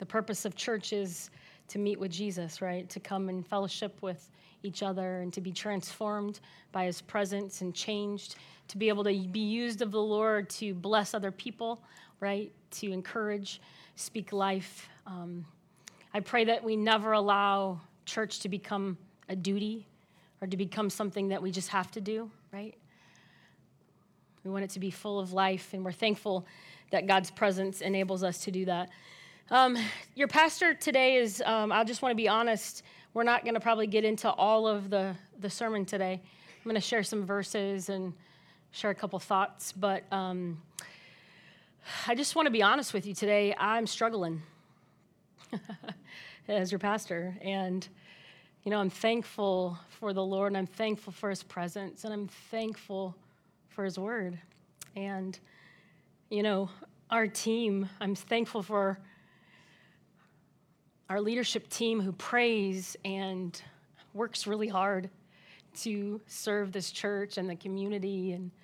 The purpose of church is to meet with Jesus, right? To come and fellowship with each other and to be transformed by his presence and changed, to be able to be used of the Lord to bless other people, right? To encourage, speak life. I pray that we never allow church to become a duty or to become something that we just have to do, right? We want it to be full of life, and we're thankful that God's presence enables us to do that. Your pastor today is, I just want to be honest, we're not going to probably get into all of the sermon today. I'm going to share some verses and share a couple thoughts, but I just want to be honest with you today. I'm struggling as your pastor, and I'm thankful for the Lord, and I'm thankful for his presence, and I'm thankful for his word. And, our team, I'm thankful for our leadership team who prays and works really hard to serve this church and the community. And,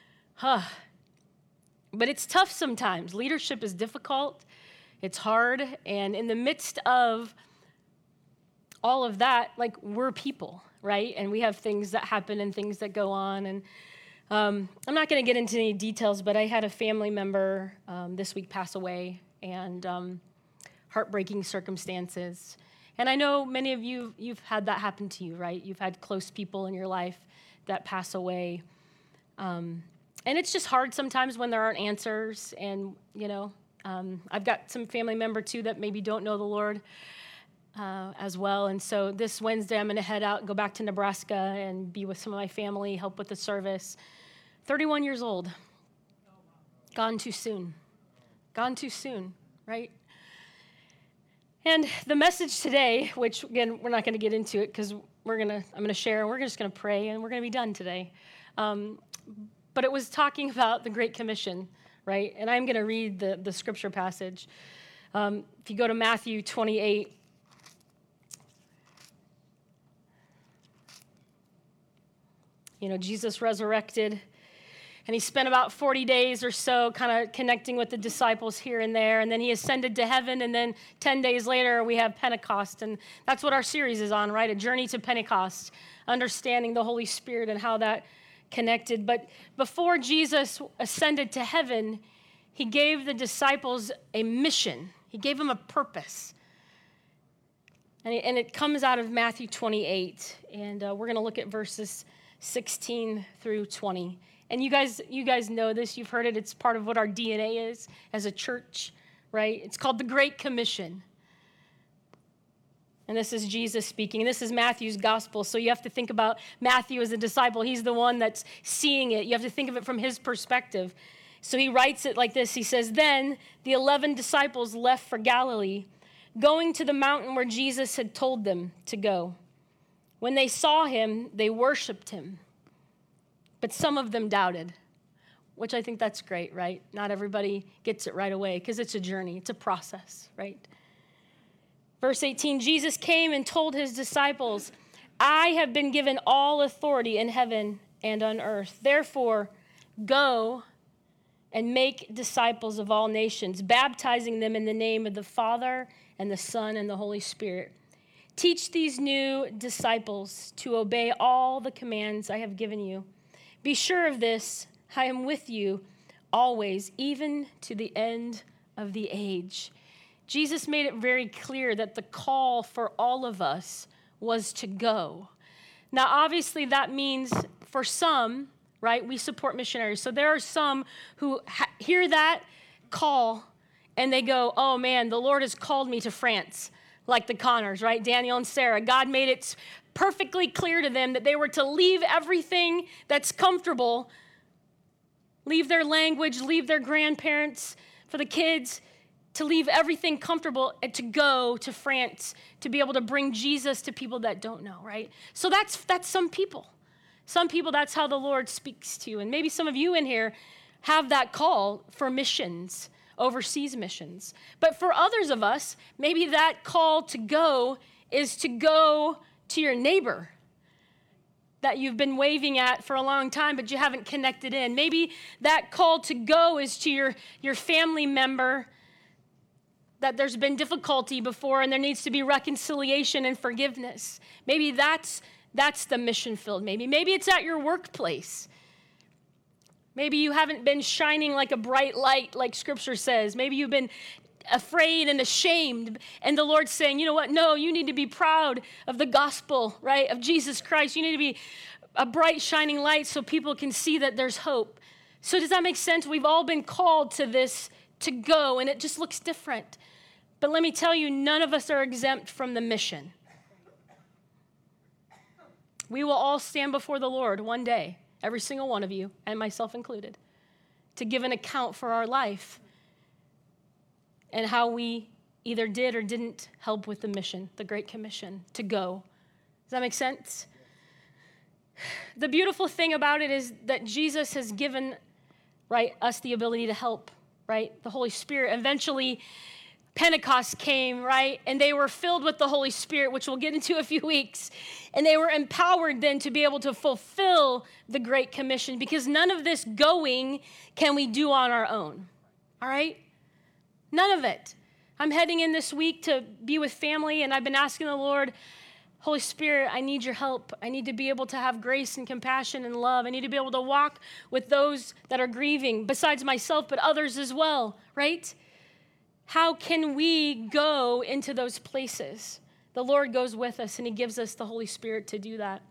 but it's tough sometimes. Leadership is difficult. It's hard. And in the midst of all of that, we're people, right? And we have things that happen and things that go on. And I'm not going to get into any details, but I had a family member this week pass away, and heartbreaking circumstances. And I know many of you've had that happen to you, right? You've had close people in your life that pass away. And it's just hard sometimes when there aren't answers. And, I've got some family member, too, that maybe don't know the Lord as well. And so this Wednesday, I'm going to head out and go back to Nebraska and be with some of my family, help with the service. 31 years old. Gone too soon. Gone too soon, right? And the message today, which, again, we're not going to get into it because I'm going to share, and we're just going to pray, and we're going to be done today. But it was talking about the Great Commission, right? And I'm going to read the scripture passage. If you go to Matthew 28, Jesus resurrected, and he spent about 40 days or so kind of connecting with the disciples here and there, and then he ascended to heaven, and then 10 days later we have Pentecost, and that's what our series is on, right? A journey to Pentecost, understanding the Holy Spirit and how that connected. But before Jesus ascended to heaven, he gave the disciples a mission. He gave them a purpose. And it comes out of Matthew 28, and we're going to look at verses 16 through 20. And you guys know this. You've heard it. It's part of what our DNA is as a church, right? It's called the Great Commission. And this is Jesus speaking. This is Matthew's gospel. So you have to think about Matthew as a disciple. He's the one that's seeing it. You have to think of it from his perspective. So he writes it like this. He says, "Then the 11 disciples left for Galilee, going to the mountain where Jesus had told them to go. When they saw him, they worshiped him. But some of them doubted," which I think that's great, right? Not everybody gets it right away because it's a journey. It's a process, right? Verse 18, Jesus came and told his disciples, "I have been given all authority in heaven and on earth. Therefore, go and make disciples of all nations, baptizing them in the name of the Father and the Son and the Holy Spirit. Teach these new disciples to obey all the commands I have given you. Be sure of this, I am with you always, even to the end of the age." Jesus made it very clear that the call for all of us was to go. Now, obviously, that means for some, right, we support missionaries. So there are some who hear that call and they go, "Oh man, the Lord has called me to France," like the Connors, right? Daniel and Sarah. God made it perfectly clear to them that they were to leave everything that's comfortable, leave their language, leave their grandparents, for the kids, to leave everything comfortable and to go to France to be able to bring Jesus to people that don't know, right? So that's some people. Some people, that's how the Lord speaks to you. And maybe some of you in here have that call for missions, overseas missions. But for others of us, maybe that call to go is to go to your neighbor that you've been waving at for a long time, but you haven't connected in. Maybe that call to go is to your family member that there's been difficulty before and there needs to be reconciliation and forgiveness. Maybe that's the mission field. Maybe it's at your workplace. Maybe you haven't been shining like a bright light, like Scripture says. Maybe you've been afraid and ashamed, and the Lord's saying, you know what? No, you need to be proud of the gospel, right, of Jesus Christ. You need to be a bright, shining light so people can see that there's hope. So does that make sense? We've all been called to this, to go, and it just looks different. But let me tell you, none of us are exempt from the mission. We will all stand before the Lord one day, every single one of you, and myself included, to give an account for our life and how we either did or didn't help with the mission, the Great Commission, to go. Does that make sense? The beautiful thing about it is that Jesus has given, right, us the ability to help, right? The Holy Spirit. Eventually, Pentecost came, right? And they were filled with the Holy Spirit, which we'll get into a few weeks. And they were empowered then to be able to fulfill the Great Commission, because none of this going can we do on our own, all right? None of it. I'm heading in this week to be with family, and I've been asking the Lord, Holy Spirit, I need your help. I need to be able to have grace and compassion and love. I need to be able to walk with those that are grieving, besides myself, but others as well, right? How can we go into those places? The Lord goes with us, and he gives us the Holy Spirit to do that.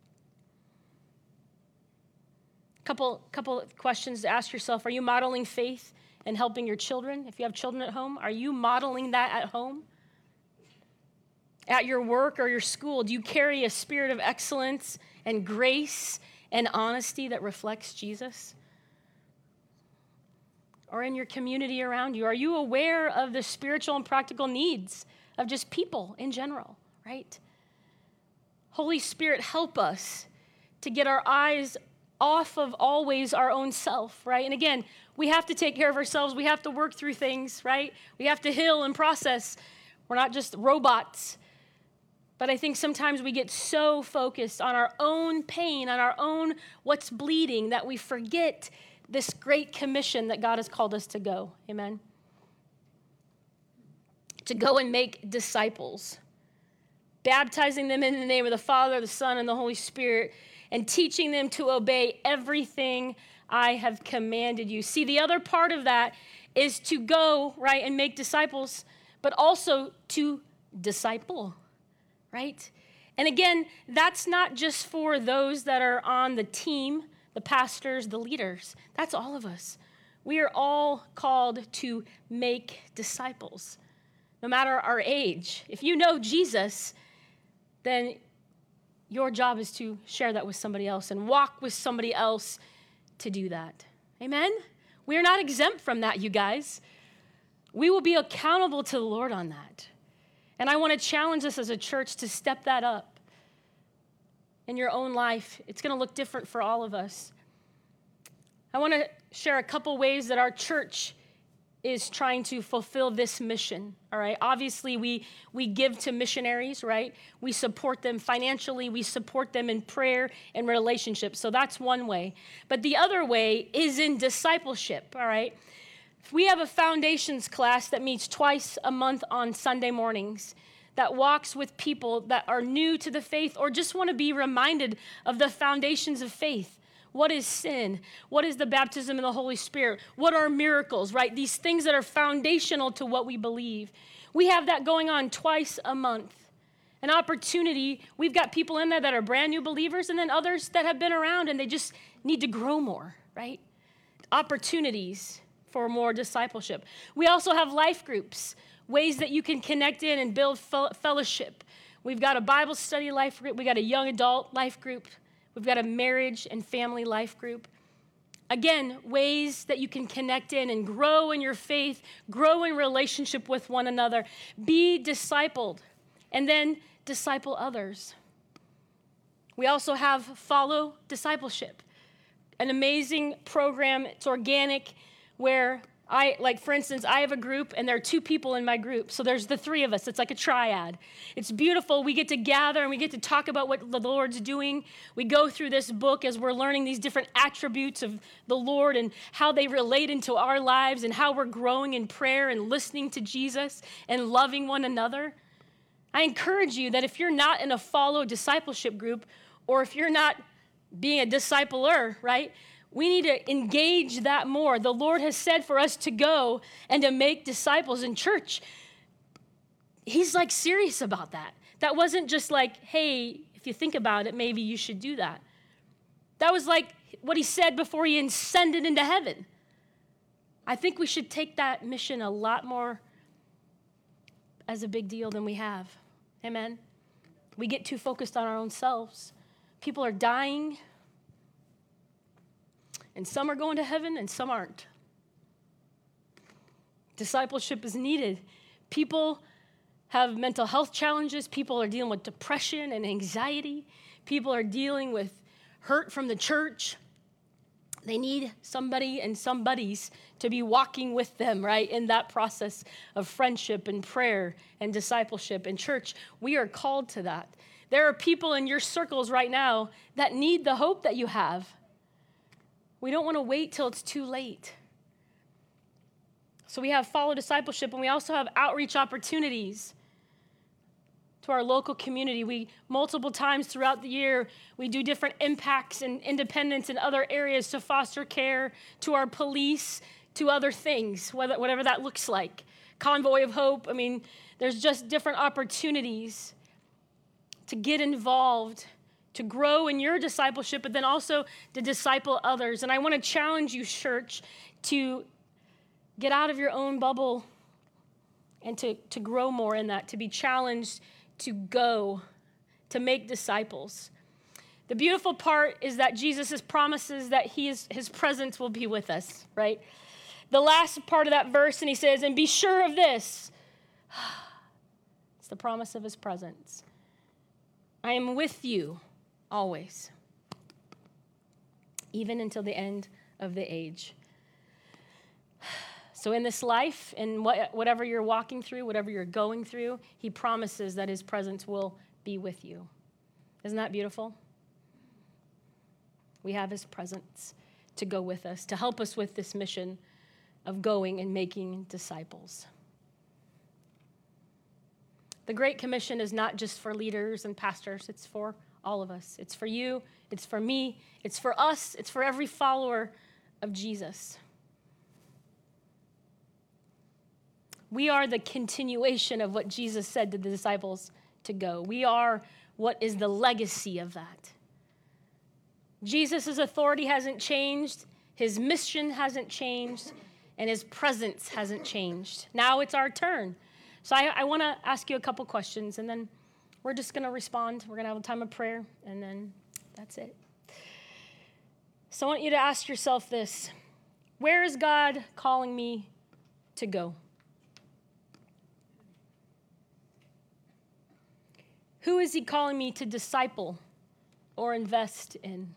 Couple of questions to ask yourself. Are you modeling faith and helping your children? If you have children at home, are you modeling that at home? At your work or your school, do you carry a spirit of excellence and grace and honesty that reflects Jesus? Or in your community around you, are you aware of the spiritual and practical needs of just people in general, right? Holy Spirit, help us to get our eyes off of always our own self, right? And again, we have to take care of ourselves. We have to work through things, right? We have to heal and process. We're not just robots. But I think sometimes we get so focused on our own pain, on our own what's bleeding, that we forget this great commission that God has called us to go. Amen? To go and make disciples, baptizing them in the name of the Father, the Son, and the Holy Spirit, and teaching them to obey everything I have commanded you. See, the other part of that is to go, right, and make disciples, but also to disciple, right? And again, that's not just for those that are on the team, the pastors, the leaders. That's all of us. We are all called to make disciples, no matter our age. If you know Jesus, then your job is to share that with somebody else and walk with somebody else to do that. Amen? We are not exempt from that, you guys. We will be accountable to the Lord on that. And I want to challenge us as a church to step that up in your own life. It's going to look different for all of us. I want to share a couple ways that our church is trying to fulfill this mission, all right? Obviously, we give to missionaries, right? We support them financially. We support them in prayer and relationships. So that's one way. But the other way is in discipleship, all right? We have a foundations class that meets twice a month on Sunday mornings that walks with people that are new to the faith or just want to be reminded of the foundations of faith. What is sin? What is the baptism of the Holy Spirit? What are miracles, right? These things that are foundational to what we believe. We have that going on twice a month. An opportunity, we've got people in there that are brand new believers and then others that have been around and they just need to grow more, right? Opportunities for more discipleship. We also have life groups, ways that you can connect in and build fellowship. We've got a Bible study life group. We've got a young adult life group. We've got a marriage and family life group. Again, ways that you can connect in and grow in your faith, grow in relationship with one another, be discipled, and then disciple others. We also have Follow Discipleship, an amazing program. It's organic, where For instance, I have a group and there are 2 people in my group. So there's the 3 of us. It's like a triad. It's beautiful. We get to gather and we get to talk about what the Lord's doing. We go through this book as we're learning these different attributes of the Lord and how they relate into our lives and how we're growing in prayer and listening to Jesus and loving one another. I encourage you that if you're not in a follow discipleship group, or if you're not being a discipler, right? We need to engage that more. The Lord has said for us to go and to make disciples in church. He's like serious about that. That wasn't just like, hey, if you think about it, maybe you should do that. That was like what he said before he ascended into heaven. I think we should take that mission a lot more as a big deal than we have. Amen? We get too focused on our own selves. People are dying. And some are going to heaven and some aren't. Discipleship is needed. People have mental health challenges. People are dealing with depression and anxiety. People are dealing with hurt from the church. They need somebody and somebodies to be walking with them, right, in that process of friendship and prayer and discipleship. In church, we are called to that. There are people in your circles right now that need the hope that you have. We don't want to wait till it's too late. So we have follow discipleship, and we also have outreach opportunities to our local community. We, multiple times throughout the year, we do different impacts and independence in other areas, to foster care, to our police, to other things, whatever that looks like. Convoy of Hope. I mean, there's just different opportunities to get involved, to grow in your discipleship, but then also to disciple others. And I want to challenge you, church, to get out of your own bubble and to grow more in that, to be challenged to go, to make disciples. The beautiful part is that Jesus promises that his presence will be with us, right? The last part of that verse, and he says, and be sure of this. It's the promise of his presence. I am with you always, even until the end of the age. So in this life, in whatever you're walking through, whatever you're going through, he promises that his presence will be with you. Isn't that beautiful? We have his presence to go with us, to help us with this mission of going and making disciples. The Great Commission is not just for leaders and pastors. It's for all of us. It's for you. It's for me. It's for us. It's for every follower of Jesus. We are the continuation of what Jesus said to the disciples to go. We are what is the legacy of that. Jesus' authority hasn't changed, his mission hasn't changed, and his presence hasn't changed. Now it's our turn. So I want to ask you a couple questions, and then we're just going to respond. We're going to have a time of prayer, and then that's it. So I want you to ask yourself this: where is God calling me to go? Who is he calling me to disciple or invest in?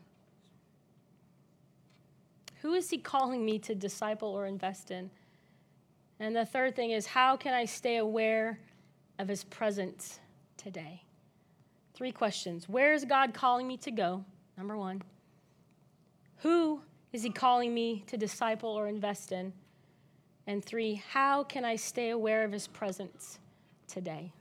Who is he calling me to disciple or invest in? And the third thing is, how can I stay aware of his presence today? 3 questions. Where is God calling me to go? Number 1. Who is he calling me to disciple or invest in? And 3, how can I stay aware of his presence today?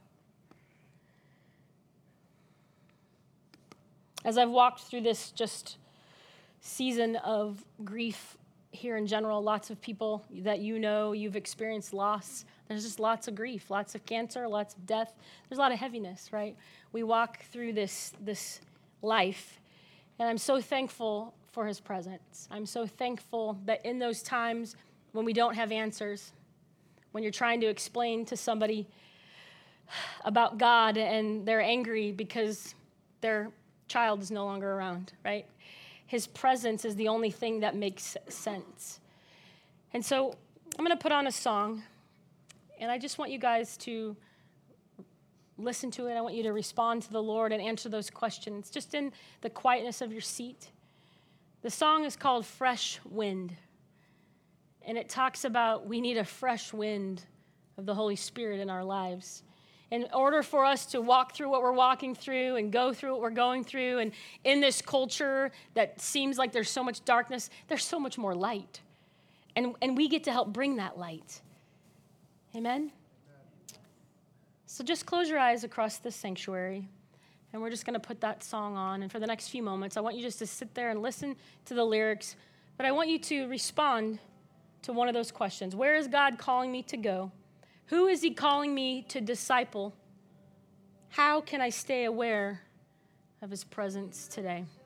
As I've walked through this just season of grief here in general, lots of people that you know, you've experienced loss. There's just lots of grief, lots of cancer, lots of death. There's a lot of heaviness, right? We walk through this life, and I'm so thankful for his presence. I'm so thankful that in those times when we don't have answers, when you're trying to explain to somebody about God and they're angry because their child is no longer around, right? His presence is the only thing that makes sense. And so I'm going to put on a song, and I just want you guys to listen to it. I want you to respond to the Lord and answer those questions just in the quietness of your seat. The song is called Fresh Wind. And it talks about we need a fresh wind of the Holy Spirit in our lives. In order for us to walk through what we're walking through and go through what we're going through, and in this culture that seems like there's so much darkness, there's so much more light. And we get to help bring that light. Amen? So just close your eyes across this sanctuary, and we're just going to put that song on. And for the next few moments, I want you just to sit there and listen to the lyrics, but I want you to respond to one of those questions. Where is God calling me to go? Who is he calling me to disciple? How can I stay aware of his presence today?